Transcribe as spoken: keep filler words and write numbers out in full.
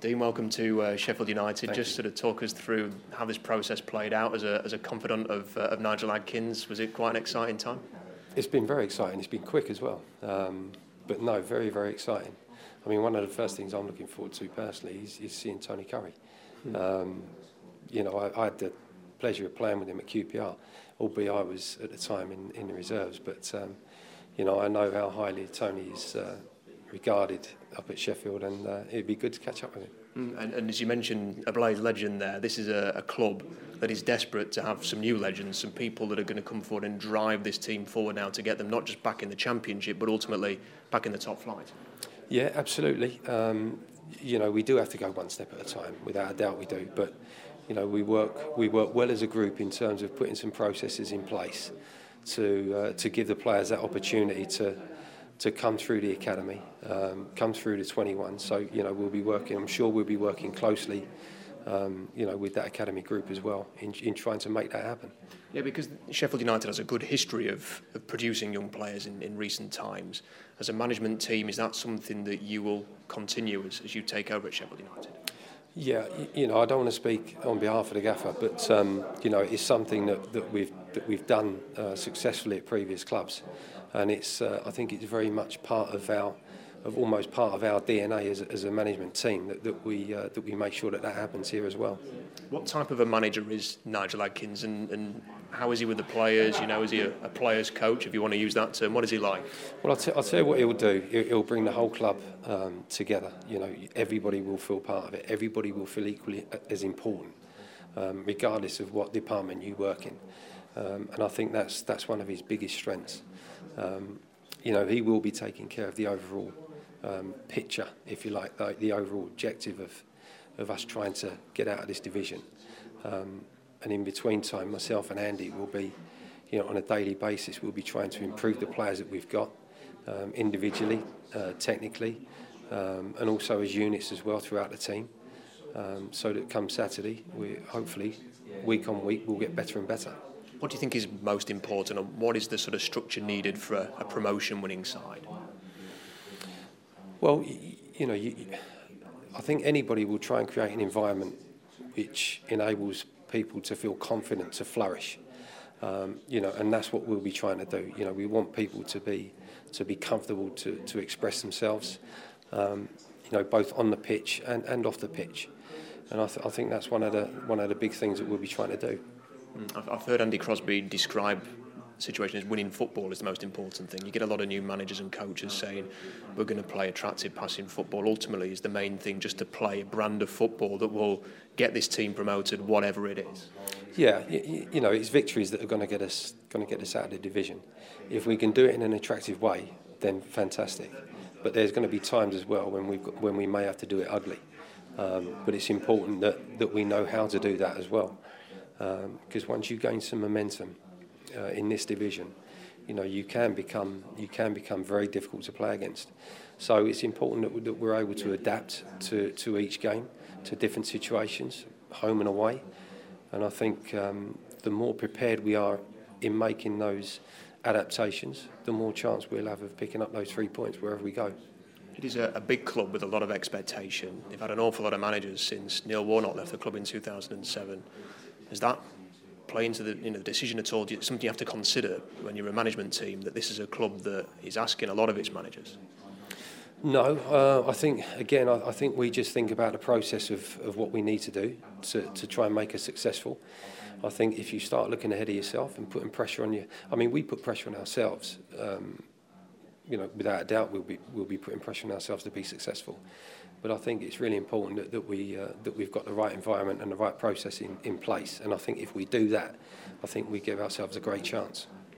Dean, welcome to uh, Sheffield United. Thank Just you. sort of talk us through how this process played out as a as a confidant of, uh, of Nigel Adkins. Was it quite an exciting time? It's been very exciting. It's been quick as well. Um, but no, very, very exciting. I mean, one of the first things I'm looking forward to personally is, is seeing Tony Curry. Mm. Um, you know, I, I had the pleasure of playing with him at Q P R, albeit I was at the time in, in the reserves. But, um, you know, I know how highly Tony is uh, regarded up at Sheffield, and uh, it'd be good to catch up with him. Mm, and, and as you mentioned, a Blaze legend there, this is a, a club that is desperate to have some new legends, some people that are going to come forward and drive this team forward now to get them not just back in the Championship, but ultimately back in the top flight. Yeah, absolutely. Um, you know, we do have to go one step at a time, without a doubt we do. But, you know, we work we work well as a group in terms of putting some processes in place to uh, to give the players that opportunity to to come through the academy, um, come through the twenty-one. So, you know, we'll be working, I'm sure we'll be working closely, um, you know, with that academy group as well in, in trying to make that happen. Yeah, because Sheffield United has a good history of, of producing young players in, in recent times. As a management team, is that something that you will continue as, as you take over at Sheffield United? Yeah, you know, I don't want to speak on behalf of the gaffer, but um, you know, it's something that, that we've that we've done uh, successfully at previous clubs, and it's uh, I think it's very much part of our, of almost part of our D N A as a, as a management team that, that we uh, that we make sure that that happens here as well. What type of a manager is Nigel Adkins, and, and how is he with the players? You know, is he a, a players' coach, if you want to use that term? What is he like? Well, I'll, t- I'll tell you what he'll do. He'll, he'll bring the whole club um, together. You know, everybody will feel part of it. Everybody will feel equally as important, um, regardless of what department you work in. Um, and I think that's that's one of his biggest strengths. Um, you know, he will be taking care of the overall um, picture, if you like, the, the overall objective of of us trying to get out of this division. Um, and in between time, myself and Andy will be, you know, on a daily basis, we'll be trying to improve the players that we've got, um, individually, uh, technically, um, and also as units as well throughout the team. Um, so that come Saturday, we hopefully, week on week, we'll get better and better. What do you think is most important, and what is the sort of structure needed for a, a promotion-winning side? Well, you, you know, you, I think anybody will try and create an environment which enables people to feel confident to flourish, um, you know, and that's what we'll be trying to do. You know, we want people to be to be comfortable to, to express themselves, um, you know, both on the pitch and, and off the pitch, and I, th- I think that's one of the one of the big things that we'll be trying to do. I've, I've heard Andy Crosby describe the situation as winning football is the most important thing. You get a lot of new managers and coaches saying we're going to play attractive passing football. Ultimately is the main thing, just to play a brand of football that will get this team promoted, whatever it is. Yeah, you, you know, it's victories that are going to get us going to get us out of the division. If we can do it in an attractive way, then fantastic. But there's going to be times as well when we when we may have to do it ugly. Um, but it's important that, that we know how to do that as well, because um, once you gain some momentum Uh, in this division, you know, you can become you can become very difficult to play against. So it's important that, we, that we're able to adapt to, to each game, to different situations, home and away. And I think um, the more prepared we are in making those adaptations, the more chance we'll have of picking up those three points wherever we go. It is a, a big club with a lot of expectation. They've had an awful lot of managers since Neil Warnock left the club in two thousand seven. Is that play into the, you know, the decision at all? Something you have to consider when you're a management team, that this is a club that is asking a lot of its managers? No, uh, I think again, I, I think we just think about the process of, of what we need to do to, to try and make us successful. I think if you start looking ahead of yourself and putting pressure on you, I mean, we put pressure on ourselves. Um, you know, without a doubt, we'll be we'll be putting pressure on ourselves to be successful. But I think it's really important that, that we uh, that we've got the right environment and the right process in, in place. And I think if we do that, I think we give ourselves a great chance.